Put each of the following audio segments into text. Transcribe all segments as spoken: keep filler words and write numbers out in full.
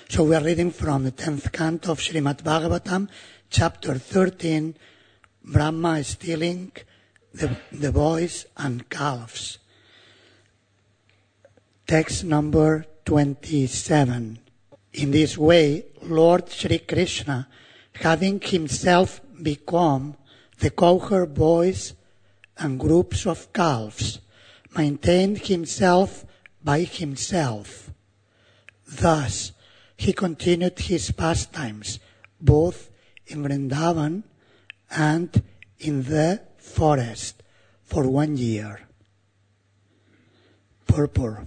So we are reading from the tenth canto of Srimad Bhagavatam, chapter thirteen, Brahma is stealing the, the boys and calves. Text number twenty-seven. In this way, Lord Shri Krishna, having himself become the cowherd boys and groups of calves, maintained himself by himself. Thus, he continued his pastimes, both in Vrindavan and in the forest, for one year. Purport.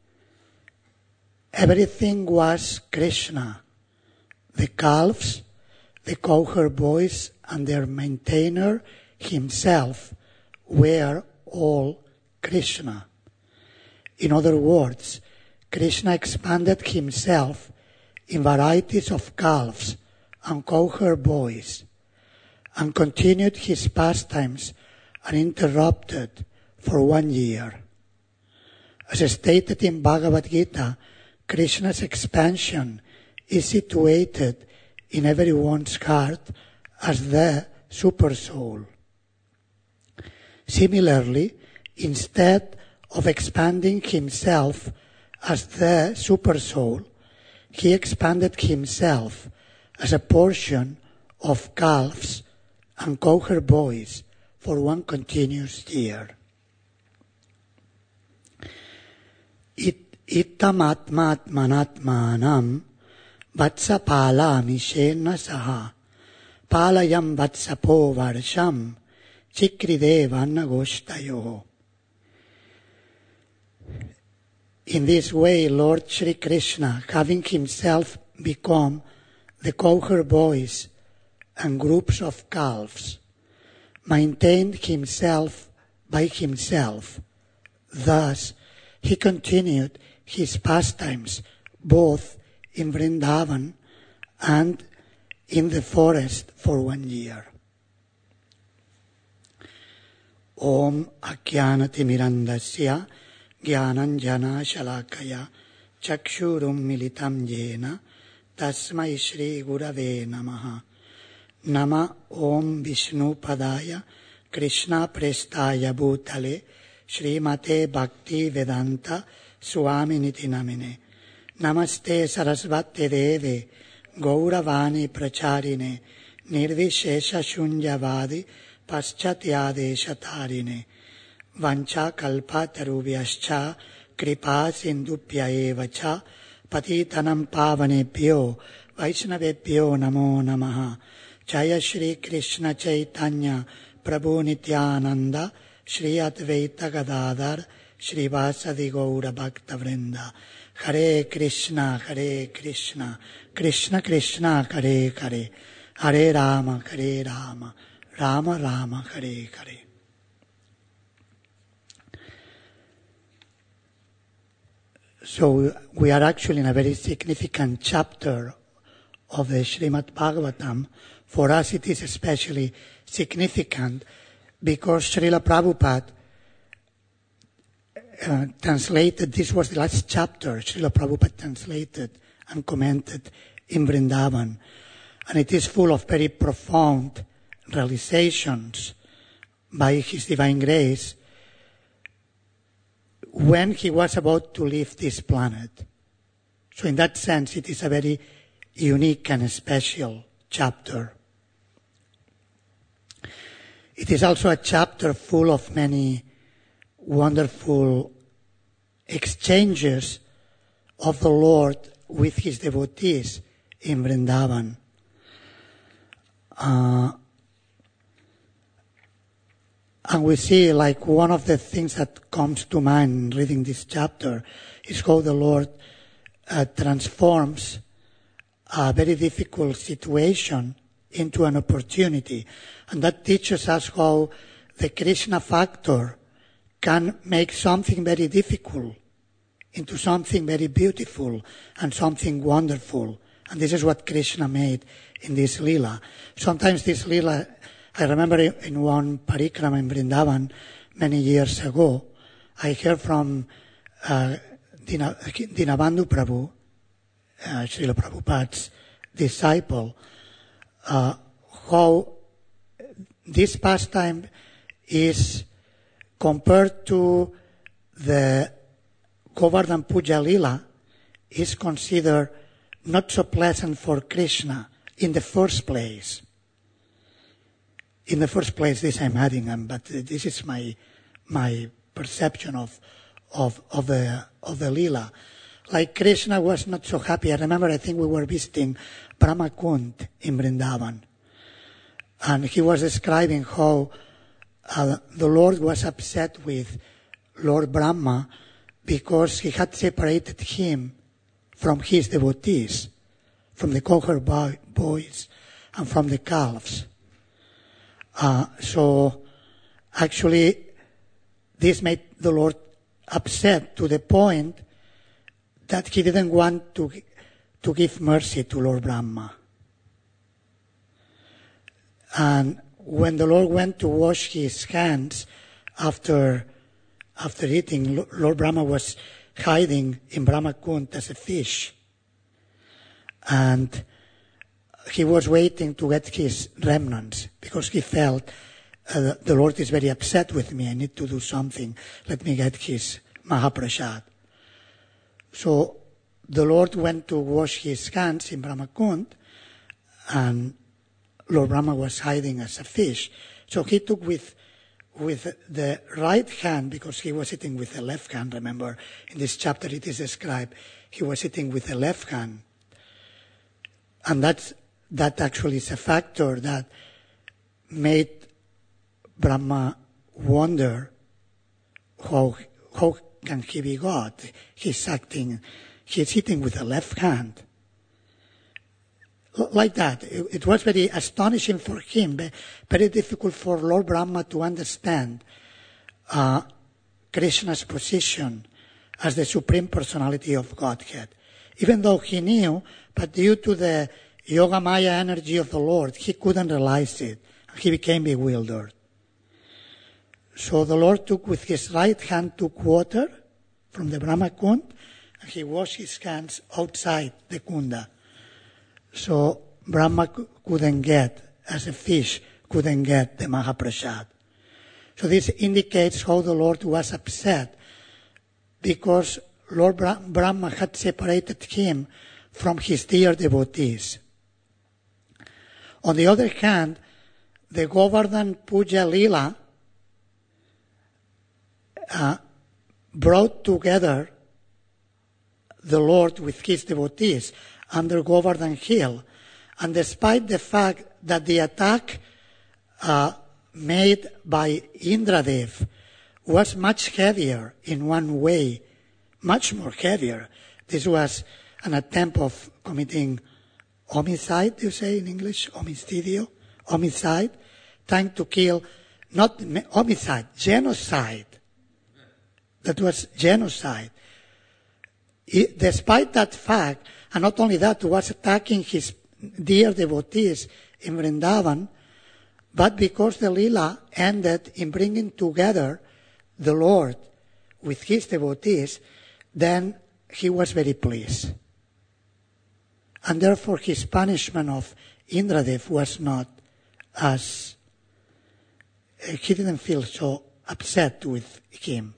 Everything was Krishna. The calves, the cowherd boys, and their maintainer himself were all Krishna. In other words, Krishna expanded himself in varieties of calves and cowherd boys, and continued his pastimes uninterrupted for one year. As stated in Bhagavad Gita, Krishna's expansion is situated in everyone's heart as the Supersoul. Similarly, instead of expanding himself as the Supersoul, he expanded himself as a portion of calves and cowherd boys for one continuous year. It Ittam atmatmanatmanam vatsapala mishena saha palayam vatsapo varsham chikrideva nagoshtayo. In this way, Lord Shri Krishna, having himself become the cowherd boys and groups of calves, maintained himself by himself. Thus, he continued his pastimes both in Vrindavan and in the forest for one year. Om Akyanati Mirandasya Gyananjana Shalakaya Chakshurum Militam Yena Tasmai Shri Gurave Namaha. Nama Om Vishnu Padaya Krishna Prestaya Bhutale Srimate Bhakti Vedanta Swaminiti Namine. Namaste Sarasvate Deve Gauravani Pracharine Nirvishesha Shunyavadi Paschatyade Shatarine Vancha Kalpa Tarubhyascha Kripa Sindupya Evacha Patitanam Pavanebhyo Vaishnavebhyo Namo Namaha. Jaya Shri Krishna Chaitanya Prabhu Nityananda Shri Advaita Gadadhar Shri Vasadi Gaura Bhakta Vrinda. Hare Krishna, Hare Krishna, Krishna Krishna, Hare Hare, Hare Rama, Hare Rama, Rama Rama, Hare Hare. So we are actually in a very significant chapter of the Srimad Bhagavatam. For us it is especially significant because Srila Prabhupada uh, translated, this was the last chapter Srila Prabhupada translated and commented in Vrindavan. And it is full of very profound realizations by His Divine Grace when he was about to leave this planet. So in that sense, it is a very unique and special chapter. It is also a chapter full of many wonderful exchanges of the Lord with His devotees in Vrindavan. Uh, and we see, like, one of the things that comes to mind reading this chapter is how the Lord uh, transforms a very difficult situation into an opportunity. And that teaches us how the Krishna factor can make something very difficult into something very beautiful and something wonderful. And this is what Krishna made in this Leela. Sometimes this Leela, I remember in one parikrama in Vrindavan many years ago, I heard from uh, Dina, Dinabandhu Prabhu uh, Srila Prabhupada's disciple, uh, how this pastime is compared to the Govardhan Puja Lila is considered not so pleasant for Krishna in the first place. In the first place, this I'm adding, um, but this is my my perception of of of the of the Lila. Like Krishna was not so happy. I remember, I think we were visiting Brahma Kund in Vrindavan, and he was describing how uh, the Lord was upset with Lord Brahma because he had separated him from his devotees, from the cohort boy, boys and from the calves. Uh, so actually this made the Lord upset to the point that he didn't want to to give mercy to Lord Brahma. And when the Lord went to wash his hands after after eating, Lord Brahma was hiding in Brahma Kund as a fish. And he was waiting to get his remnants because he felt uh, the Lord is very upset with me. I need to do something. Let me get his Mahaprasad. So the Lord went to wash his hands in Brahma Kund, and Lord Brahma was hiding as a fish. So he took with with the right hand, because he was sitting with the left hand. Remember, in this chapter it is described he was sitting with the left hand. And that's, that actually is a factor that made Brahma wonder how, how can he be God? He's acting, he's sitting with the left hand. Like that. It, it was very astonishing for him, very difficult for Lord Brahma to understand uh, Krishna's position as the Supreme Personality of Godhead. Even though he knew, but due to the Yoga Maya energy of the Lord, he couldn't realize it. He became bewildered. So the Lord took with his right hand, took water from the Brahma Kund, and he washed his hands outside the Kunda. So Brahma couldn't get, as a fish, couldn't get the Mahaprasad. So this indicates how the Lord was upset, because Lord Brahma had separated him from his dear devotees. On the other hand, the Govardhan Puja Lila uh, brought together the Lord with his devotees under Govardhan Hill. And despite the fact that the attack uh, made by Indradev was much heavier in one way, much more heavier. This was an attempt of committing homicide, you say in English, homicidio, homicide, trying to kill, not homicide, genocide. That was genocide. It, despite that fact, and not only that, was attacking his dear devotees in Vrindavan, but because the Lila ended in bringing together the Lord with his devotees, then he was very pleased. And therefore his punishment of Indradev was not as, he didn't feel so upset with him.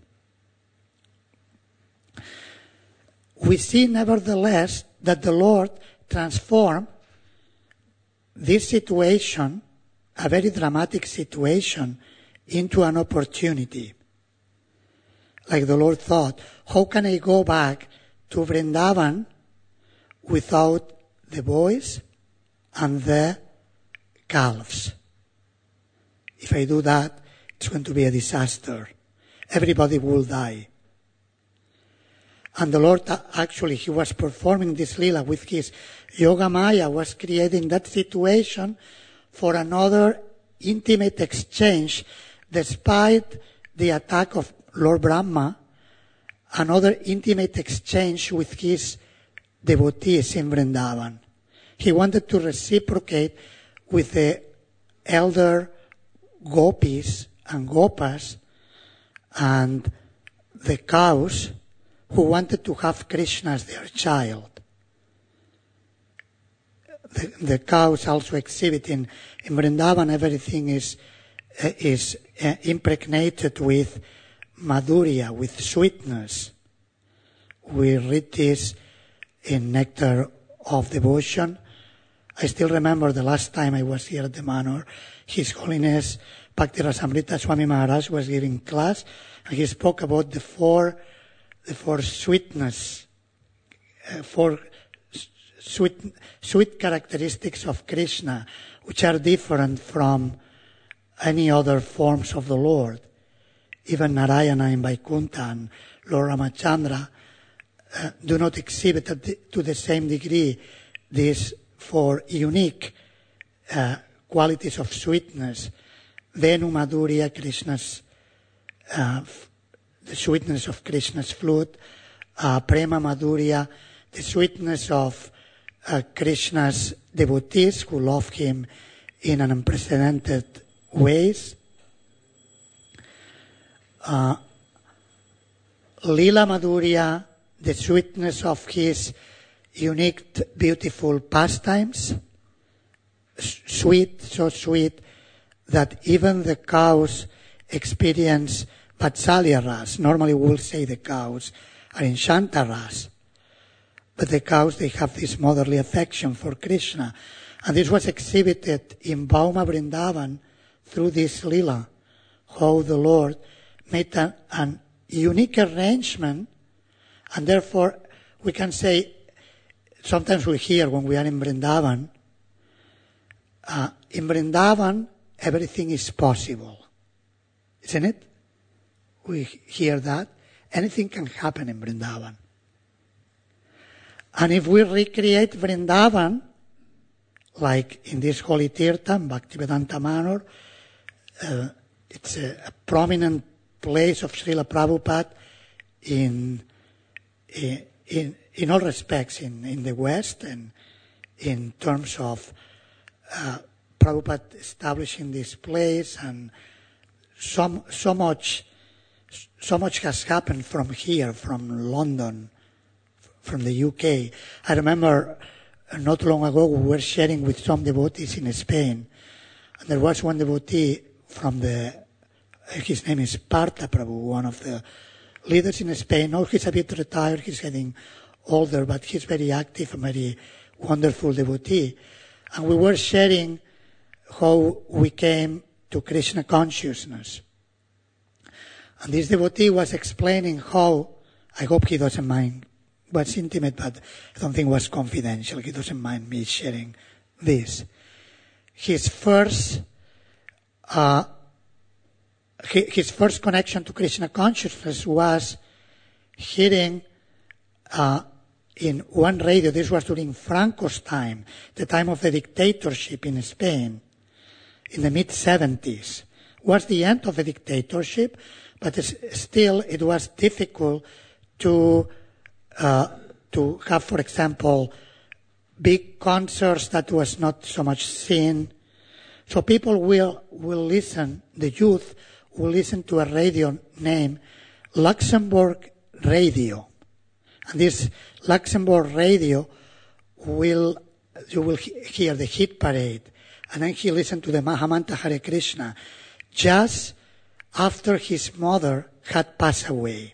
We see nevertheless that the Lord transformed this situation, a very dramatic situation, into an opportunity. Like the Lord thought, how can I go back to Vrindavan without the boys and the calves? If I do that, it's going to be a disaster. Everybody will die. And the Lord, actually, he was performing this lila with his Yoga Maya, was creating that situation for another intimate exchange, despite the attack of Lord Brahma, another intimate exchange with his devotees in Vrindavan. He wanted to reciprocate with the elder gopis and gopas and the cows who wanted to have Krishna as their child. the, the cows also exhibit in, in Vrindavan, everything is, uh, is uh, impregnated with madhurya, with sweetness. We read this in Nectar of Devotion. I still remember the last time I was here at the manor, His Holiness Bhakti Rasamrita Swami Maharaj was giving class, and he spoke about the four, the four sweetness, uh, four sweet, sweet characteristics of Krishna, which are different from any other forms of the Lord. Even Narayana in Vaikuntha and Lord Ramachandra uh, do not exhibit the, to the same degree these four unique uh, qualities of sweetness. Venu Madhurya, Krishna's, uh, f- the sweetness of Krishna's flute. Uh, Prema Madhurya, the sweetness of uh, Krishna's devotees who love him in an unprecedented ways. Uh, Lila Madhurya, the sweetness of his unique, beautiful pastimes. S- sweet, so sweet that even the cows experience Vatsalya Ras. Normally we'll say the cows are in Shanta Ras. But the cows, they have this motherly affection for Krishna. And this was exhibited in Bhauma Vrindavan through this lila, how the Lord made an, an unique arrangement, and therefore we can say, sometimes we hear when we are in Vrindavan, uh, in Vrindavan, everything is possible. Isn't it? We hear that. Anything can happen in Vrindavan. And if we recreate Vrindavan, like in this holy tirtha, Bhaktivedanta Manor, uh, it's a, a prominent place of Srila Prabhupada in, in, in, in all respects in, in the West, and in terms of uh, Prabhupada establishing this place, and so, so much, so much has happened from here, from London, from the U K. I remember not long ago we were sharing with some devotees in Spain, and there was one devotee from the, his name is Partha Prabhu, one of the leaders in Spain. Now he's a bit retired, he's getting older, but he's very active, a very wonderful devotee. And we were sharing how we came to Krishna consciousness. And this devotee was explaining how, I hope he doesn't mind, was intimate, but I don't think it was confidential. He doesn't mind me sharing this. His first, uh, his first connection to Krishna consciousness was hearing, uh, in one radio, this was during Franco's time, the time of the dictatorship in Spain, in the mid seventies. Was the end of the dictatorship, but still it was difficult to Uh, to have, for example, big concerts that was not so much seen. So people will, will listen, the youth will listen to a radio named Luxembourg Radio. And this Luxembourg Radio will, you will he- hear the hit parade. And then he listened to the Mahamantra Hare Krishna just after his mother had passed away.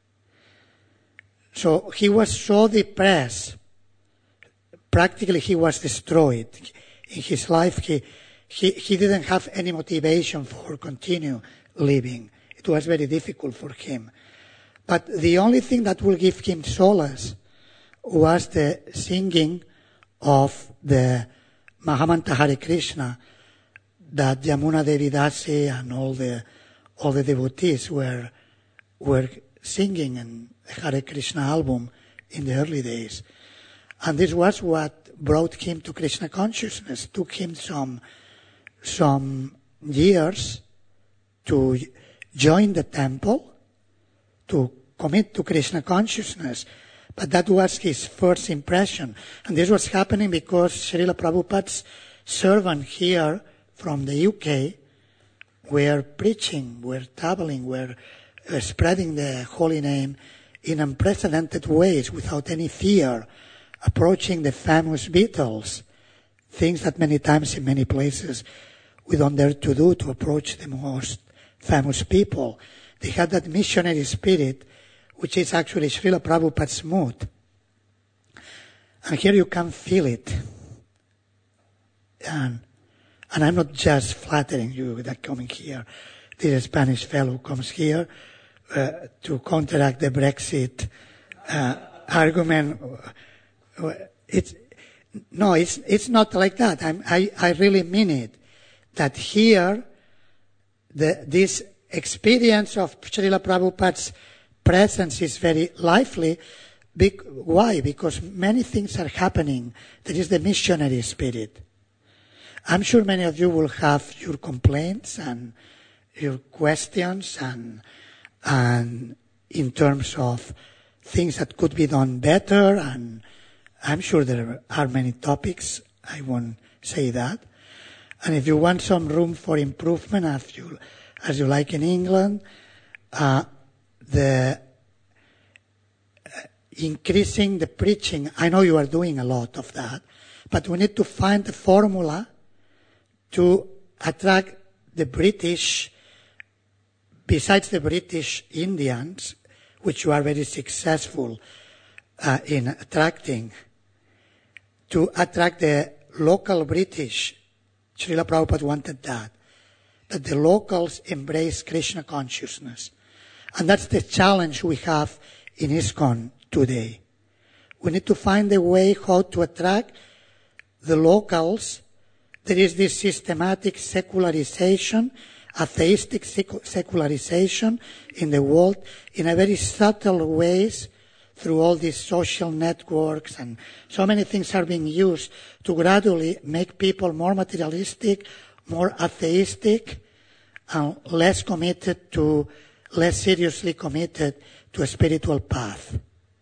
So he was so depressed, practically he was destroyed. In his life, he, he, he didn't have any motivation for continue living. It was very difficult for him. But the only thing that will give him solace was the singing of the Mahamantra Hare Krishna that Yamuna Devi Dasi and all the, all the devotees were, were singing in the Hare Krishna album in the early days. And this was what brought him to Krishna consciousness. Took him some, some years to join the temple, to commit to Krishna consciousness. But that was his first impression. And this was happening because Srila Prabhupada's servant here from the U K were preaching, were traveling, were uh, spreading the holy name in unprecedented ways without any fear, approaching the famous Beatles things that many times in many places we don't dare to do to approach the most famous people. They had that missionary spirit, which is actually Srila Prabhupada's mood. And here you can feel it. And, and I'm not just flattering you that coming here. This Spanish fellow comes here uh, to counteract the Brexit uh, argument. It's, no, it's, it's not like that. I'm, I, I really mean it. That here, the, this experience of Srila Prabhupada's presence is very lively. Be- why? Because many things are happening. There is the missionary spirit. I'm sure many of you will have your complaints and your questions and, and in terms of things that could be done better, and I'm sure there are many topics. I won't say that. And if you want some room for improvement, as you, as you like in England, uh, the uh, increasing the preaching, I know you are doing a lot of that, but we need to find a formula to attract the British, besides the British Indians, which you are very successful uh, in attracting, to attract the local British. Srila Prabhupada wanted that, that the locals embrace Krishna consciousness. And that's the challenge we have in ISKCON today. We need to find a way how to attract the locals. There is this systematic secularization, atheistic secularization in the world in a very subtle ways through all these social networks, and so many things are being used to gradually make people more materialistic, more atheistic, and less committed to, less seriously committed to a spiritual path.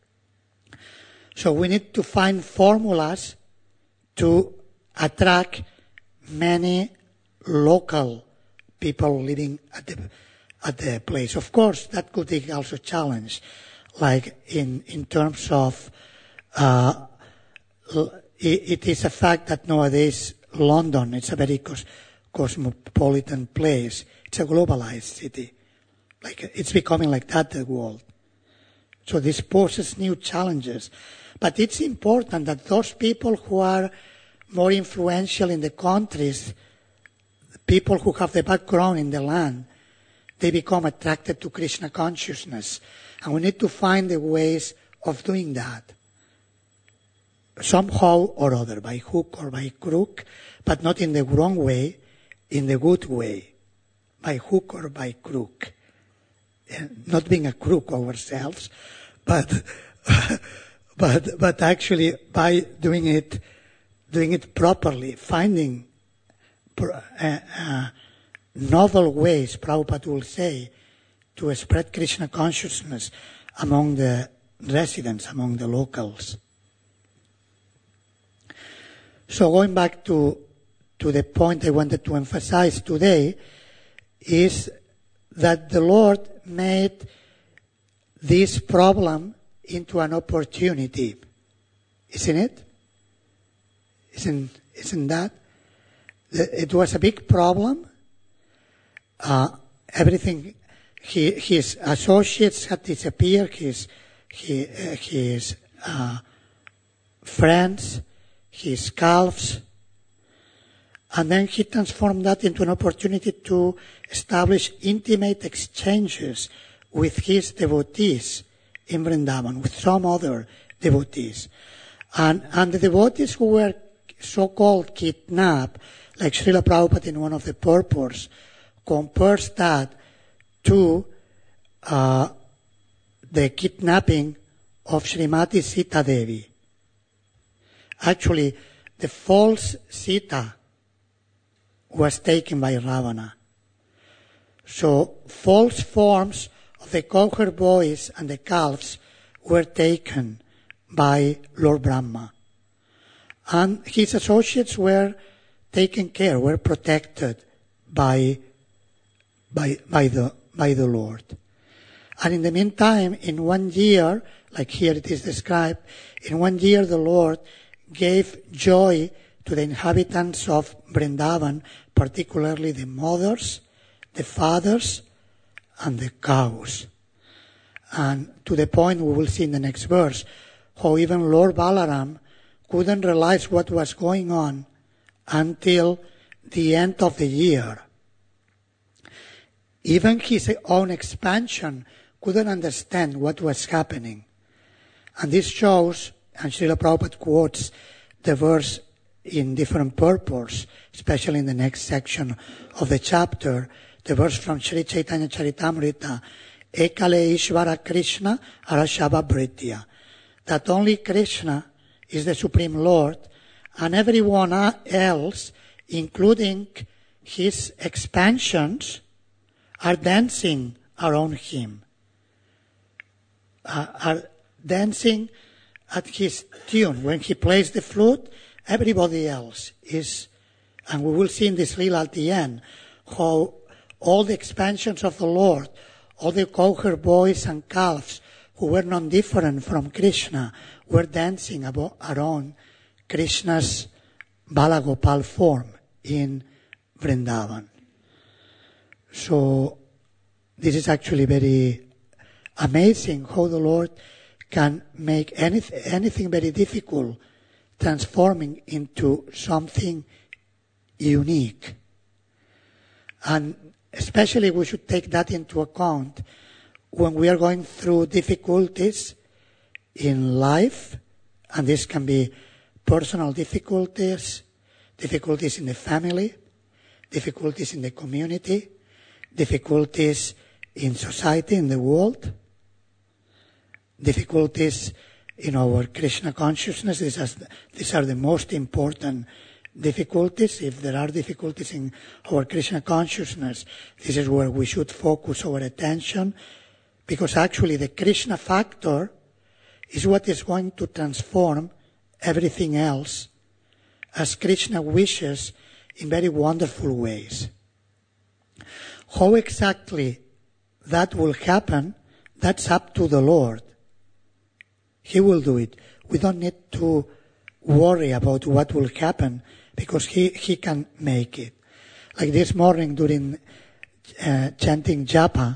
So we need to find formulas to attract many local people living at the, at the place. Of course, that could be also a challenge. Like in, in terms of, uh, it, it is a fact that nowadays London, it's a very cos- cosmopolitan place. It's a globalized city. Like, it's becoming like that, the world. So this poses new challenges. But it's important that those people who are more influential in the countries, people who have the background in the land, they become attracted to Krishna consciousness. And we need to find the ways of doing that. Somehow or other, by hook or by crook, but not in the wrong way, in the good way. By hook or by crook. Not being a crook ourselves, but, but, but actually by doing it, doing it properly, finding uh, uh, novel ways, Prabhupada will say, to spread Krishna consciousness among the residents, among the locals. So going back to, to the point I wanted to emphasize today is that the Lord made this problem into an opportunity. Isn't it? Isn't, isn't that? It was a big problem. Uh, everything, he, his associates had disappeared, his, he, uh, his uh, friends, his calves, and then he transformed that into an opportunity to establish intimate exchanges with his devotees in Vrindavan, with some other devotees. And, and the devotees who were so-called kidnapped, like Srila Prabhupada in one of the purports, compares that to uh, the kidnapping of Srimati Sita Devi. Actually, the false Sita was taken by Ravana. So, false forms of the cowherd boys and the calves were taken by Lord Brahma. And his associates were taken care, were protected by, by, by the, by the Lord. And in the meantime, in one year, like here it is described, in one year the Lord gave joy to the inhabitants of Vrindavan, particularly the mothers, the fathers, and the cows. And to the point we will see in the next verse, how even Lord Balaram couldn't realize what was going on until the end of the year. Even his own expansion couldn't understand what was happening. And this shows, and Srila Prabhupada quotes the verse in different purpose, especially in the next section of the chapter, the verse from Sri Chaitanya Charitamrita, Ekale Ishvara Krishna Arashava Britya, that only Krishna is the Supreme Lord, and everyone else, including his expansions, are dancing around him, uh, are dancing at his tune. When he plays the flute, everybody else is, and we will see in this reel at the end, how all the expansions of the Lord, all the cowherd boys and calves who were not different from Krishna, were dancing about, around Krishna's Balagopal form in Vrindavan. So this is actually very amazing how the Lord can make anything, anything very difficult transforming into something unique. And especially we should take that into account when we are going through difficulties in life, and this can be personal difficulties, difficulties in the family, difficulties in the community, difficulties in society, in the world, difficulties in our Krishna consciousness. These are, these are the most important difficulties. If there are difficulties in our Krishna consciousness, this is where we should focus our attention, because actually the Krishna factor is what is going to transform everything else as Krishna wishes in very wonderful ways. How exactly that will happen, that's up to the Lord. He will do it. We don't need to worry about what will happen, because He, he can make it. Like this morning during uh, chanting Japa,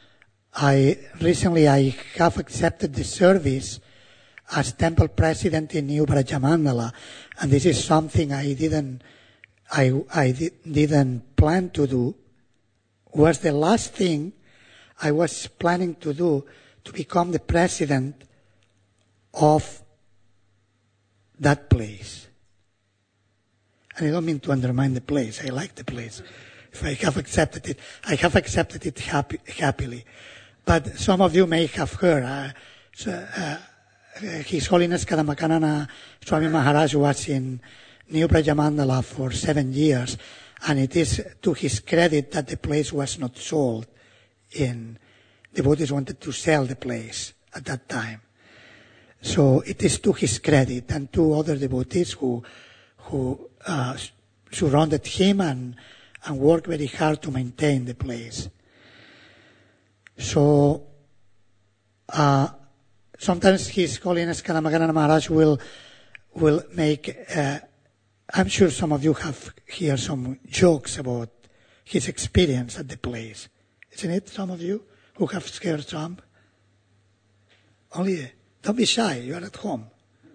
I recently I have accepted the service as temple president in New Brajamandala, and this is something I didn't I I di- didn't plan to do. Was the last thing I was planning to do, to become the president of that place. And I don't mean to undermine the place. I like the place. If I have accepted it, I have accepted it happy, happily. But some of you may have heard, uh, so, uh, His Holiness Kadamakanana Swami Maharaj was in New Brajamandala for seven years, and it is to his credit that the place was not sold. In devotees wanted to sell the place at that time. So it is to his credit, and to other devotees who who uh, surrounded him and, and worked very hard to maintain the place. So uh, sometimes His Holiness Kadamakanana Maharaj will will make. Uh, I'm sure some of you have heard some jokes about his experience at the place, isn't it? Some of you who have scared some. Only. Don't be shy, you are at home.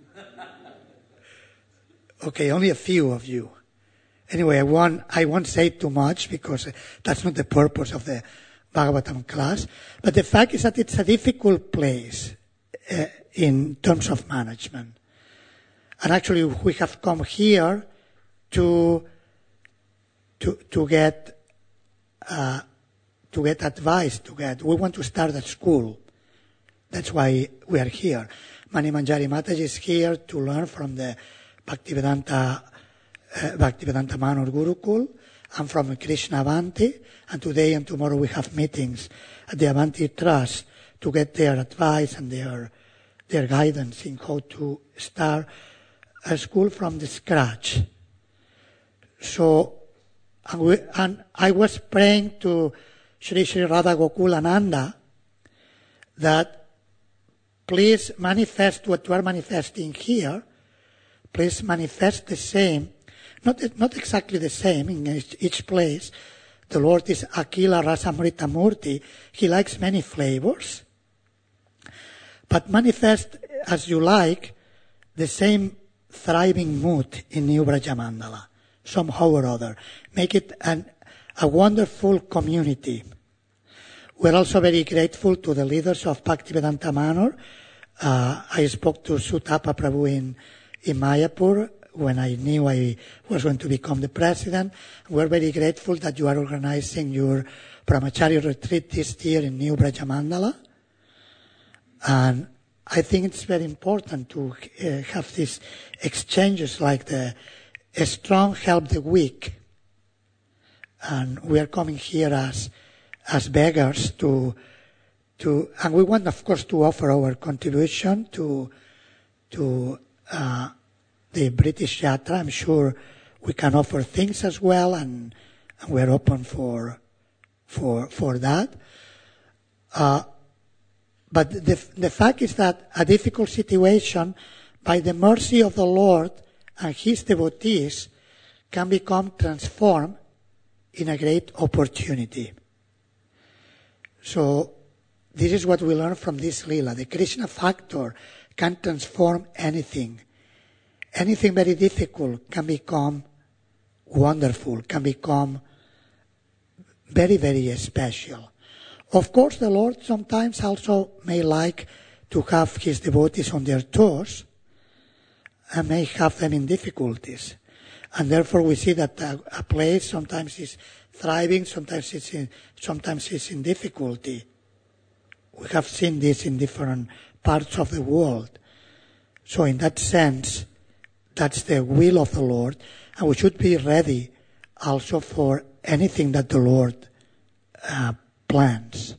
Okay, only a few of you. Anyway, I won't, I won't say too much, because that's not the purpose of the Bhagavatam class. But the fact is that it's a difficult place uh, in terms of management. And actually we have come here to, to, to get, uh, to get advice, to get, we want to start at school. That's why we are here. Mani Manjari Mataji is here to learn from the Bhaktivedanta, uh, Bhaktivedanta Manor Gurukul. I'm from Krishna Avanti, and today and tomorrow we have meetings at the Avanti Trust to get their advice and their, their guidance in how to start a school from the scratch. So, and, we, and I was praying to Sri Sri Radha Gokulananda that please manifest what you are manifesting here. Please manifest the same not, not exactly the same in each, each place. The Lord is Akila Rasamrita Murti. He likes many flavors. But manifest as you like the same thriving mood in New Brajamandala, somehow or other. Make it an, a wonderful community. We're also very grateful to the leaders of Bhaktivedanta Manor. Uh, I spoke to Sutapa Prabhu in, in Mayapur when I knew I was going to become the president. We're very grateful that you are organizing your Brahmacharya retreat this year in New Brajamandala. And I think it's very important to uh, have these exchanges like the a strong help the weak. And we are coming here as as beggars to to and we want of course to offer our contribution to to uh, the British Yatra. I'm sure we can offer things as well, and, and we're open for for for that. Uh, But the, the fact is that a difficult situation, by the mercy of the Lord and His devotees, can become transformed in a great opportunity. So, this is what we learn from this Leela. The Krishna factor can transform anything. Anything very difficult can become wonderful, can become very, very special. Of course, the Lord sometimes also may like to have His devotees on their toes and may have them in difficulties. And therefore we see that a, a place sometimes is thriving, sometimes it's in, sometimes it's in difficulty. We have seen this in different parts of the world. So in that sense, that's the will of the Lord, and we should be ready also for anything that the Lord uh, plans.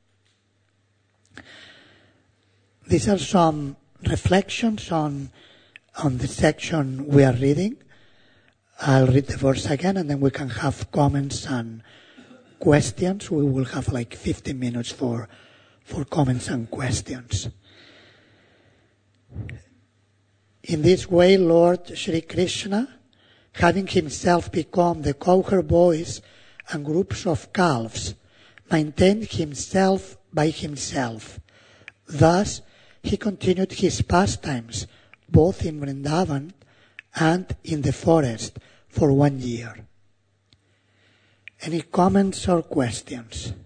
These are some reflections on on the section we are reading. I'll read the verse again, and then we can have comments and questions. We will have like fifteen minutes for for comments and questions. In this way, Lord Shri Krishna, having himself become the cowherd boys and groups of calves, maintained himself by himself. Thus, he continued his pastimes both in Vrindavan and in the forest for one year. Any comments or questions?